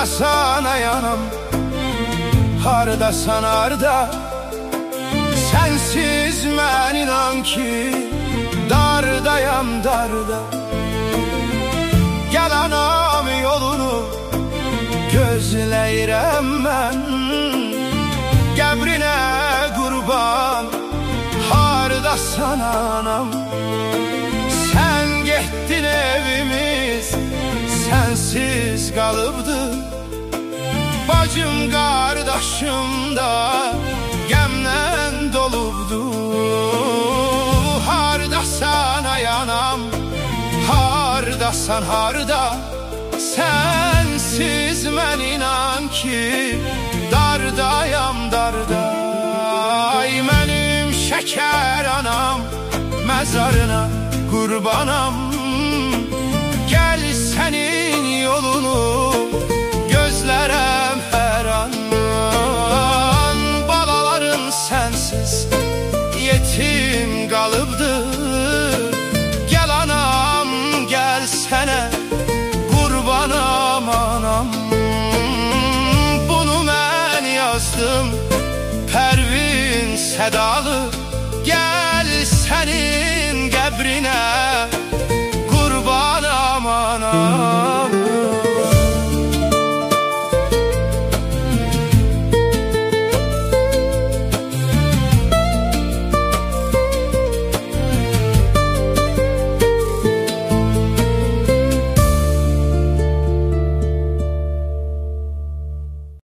Harda sana yanam, hardasan harda. Sensiz mən inan ki dardayam darda. Gel anam yolunu gözləyirəm mən, qəbrinə qurban hardasan anam. Sen getdin evimiz sensiz qalıbdı, bacım qardaşım da qəmlə dolubdu. Hardasan ay anam, hardasan harda. Sensiz mən inan ki dardayam darda. Ay mənim şəkər anam, məzarına qurbanam. Gel senin yolunu gözlərəm hər an. Balaların sensiz yetim qalıbdı. Gel anam gel sənə qurbanam anam. Bunu mən yazdım Pərvin sədalı. Gel senin qəbrinə qurbanam anam.